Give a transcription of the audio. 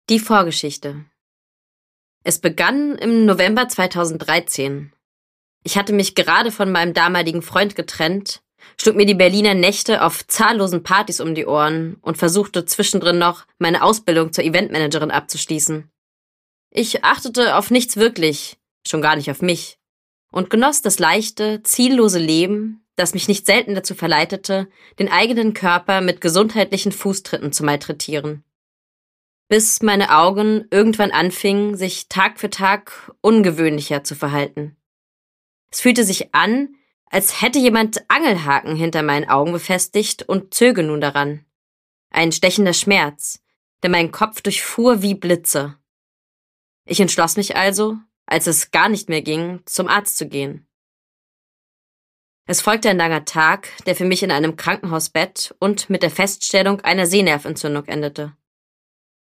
Die Vorgeschichte. Es begann im November 2013. Ich hatte mich gerade von meinem damaligen Freund getrennt, schlug mir die Berliner Nächte auf zahllosen Partys um die Ohren und versuchte zwischendrin noch, meine Ausbildung zur Eventmanagerin abzuschließen. Ich achtete auf nichts wirklich, schon gar nicht auf mich, und genoss das leichte, ziellose Leben, das mich nicht selten dazu verleitete, den eigenen Körper mit gesundheitlichen Fußtritten zu malträtieren. Bis meine Augen irgendwann anfingen, sich Tag für Tag ungewöhnlicher zu verhalten. Es fühlte sich an, als hätte jemand Angelhaken hinter meinen Augen befestigt und zöge nun daran. Ein stechender Schmerz, der meinen Kopf durchfuhr wie Blitze. Ich entschloss mich also, als es gar nicht mehr ging, zum Arzt zu gehen. Es folgte ein langer Tag, der für mich in einem Krankenhausbett und mit der Feststellung einer Sehnerventzündung endete.